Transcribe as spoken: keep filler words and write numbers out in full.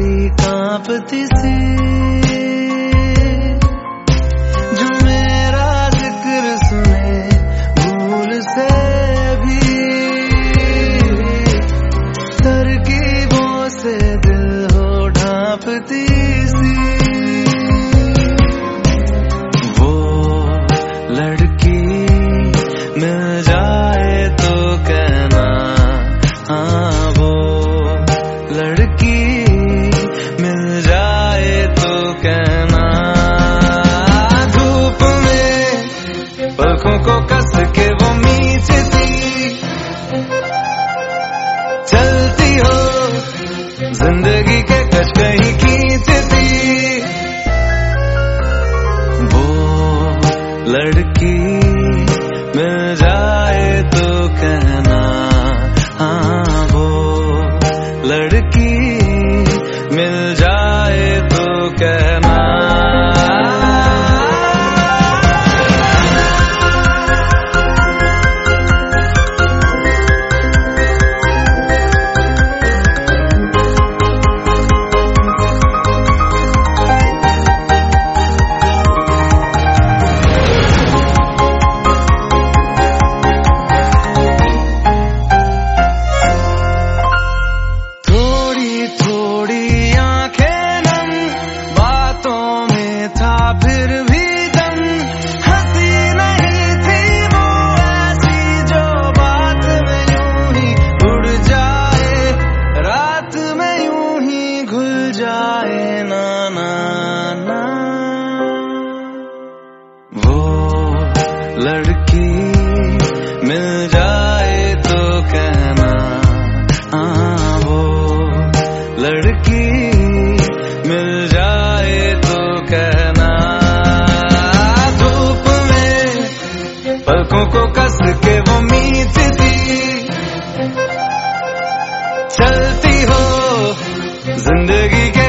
थोड़ी कांपती सी, जो मेरा जिक्र सुने भूल से भी, तरकीबों से दिल हो ढांपती सी। वो लड़की मिल जाए तो कहना, हाँ वो लड़की मिल जाए तो कहना। धूप में पलकों को कस के वो मीचती, चलती हो जिंदगी के कश कहीं खींचती। वो लड़की मिल जाए तो कहना, हाँ वो लड़की मिल जाए तो कहना। फिर भी दम हंसी नहीं थी वो ऐसी, जो बात में यूं ही उड़ जाए, रात में यूं ही घुल जाए ना ना ना। वो लड़की मिल जाए तो कहना, हाँ वो लड़की मिल जाए तो कहना। पलकों को कस के वो मीचती, चलती हो जिंदगी के